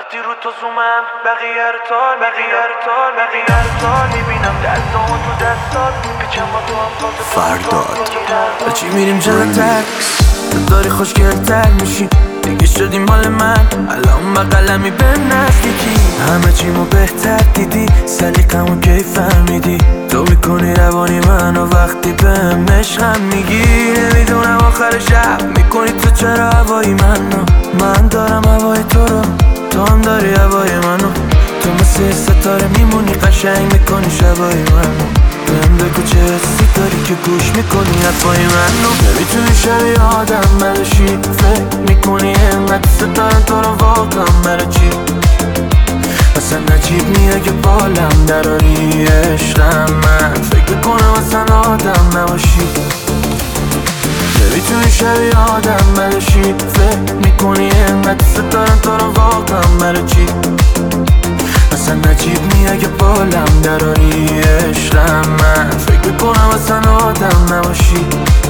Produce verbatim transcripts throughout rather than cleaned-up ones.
وقتی رو تو زومم بقیه رو تال بقیه رو تال بقیه رو تال میبینم دستامو تو دستات میپیچم با تو هم فاز فرداد چی میریم جلوتر تو داری خوشگلتر میشی دیگه شدی مال من الان با قلمی به نزدیکی همه چیمو بهتر دیدی سلیقمو کی فهمیدی تو میکنی روانی منو وقتی بهم عشقم میگی نمیدونم آخر شب میکنی تو چرا هوای منو من دارم هوای تو رو تو هم داری هوای منو تو مثل ستاره میمونی قشنگ میکنی شبای منو بهم بگو چه حسی داری که گوش میکنی حرفای منو نمیتونی شبیه آدم بشی فکر میکنی اینقدر ستارم تو رو واقعا برای چی اصلا نجیب میه که بالم دراری عشقم من فکر کنم اصلا آدم نباشی نمیتونی شبیه آدم بشی فکر میکنی اینقدر ستارم تو رو واقعا برای چی اصلا نجیب میه که بالم دراری عشقم من فکر کنم اصلا آدم نباشی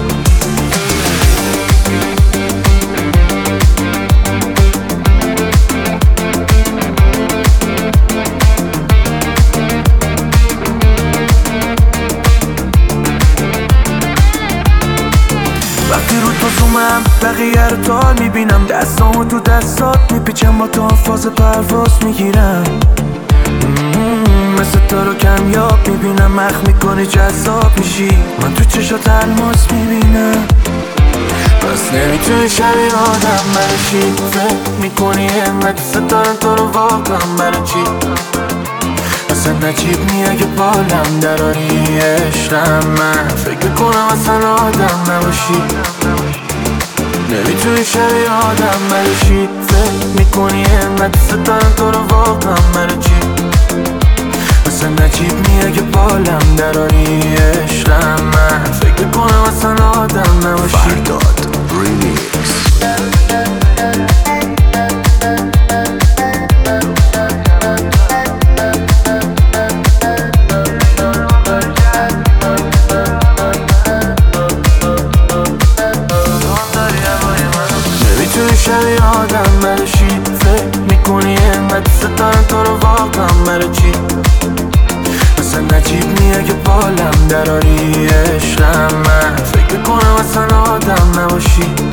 وقتی رو تو زومم بقیه رو تال میبینم دستامو تو دستات میپیچم با تو هم فاز پرواز میگیرم مثل تو رو کمیاب میبینم مخ میکنی جذاب میشی من تو چشات الماس میبینم پس نمیتونی شبیه آدم بشی فکر میکنی اینقدر ستارم تو رو واقعا برای چی اصلا نجیب میه که بالم دراری عشقم من فکر کنم اصلا آدم نباشی نمیتونی شبیه آدم بشی فکر میکنی اینقدر ستارم تو رو واقعا برای چی اصلا نجیب میه که بالم دراری عشقم من فکر کنم اصلا آدم نباشی فرداد ریمیکس نمیتونی شبیه آدم بشی فکر میکنی اینقدر ستارم تو رو واقعا برای چی اصلا نجیب میه که بالم دراری عشقم من فکر کنم اصلا آدم نباشی